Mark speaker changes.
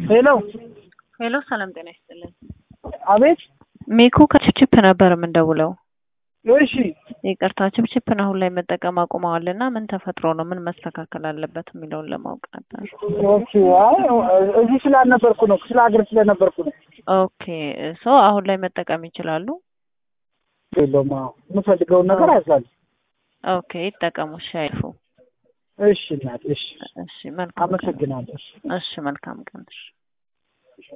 Speaker 1: ሄሎ
Speaker 2: ሄሎ ሰላም ጤና ይስጥልኝ።
Speaker 1: አቤት
Speaker 2: ሚኩ ከቺፕ ነበር የምንደውለው።
Speaker 1: እሺ
Speaker 2: ይቅርታ ቺፕን አሁን ላይ መጠቀም አቁመዋልና ምን ተፈጥሮ ነው ምን መስተካከል አለበት የሚለውን ለማወቅ ነበር።
Speaker 1: ኦኬ አይ እዚህ ስላልነበርኩ ነው ስለ ሀገር ስለነበርኩ ነው።
Speaker 2: ኦኬ ሶ አሁን ላይ መጠቀም ይችላሉ?
Speaker 1: የለውም የምፈልገውን ነገር አዛል።
Speaker 2: ኦኬ ይጠቀሙ ሻይፉ።
Speaker 1: እሺ እናት እሺ
Speaker 2: መልካም
Speaker 1: አመሰግናለሁ።
Speaker 2: እሺ መልካም ቀን።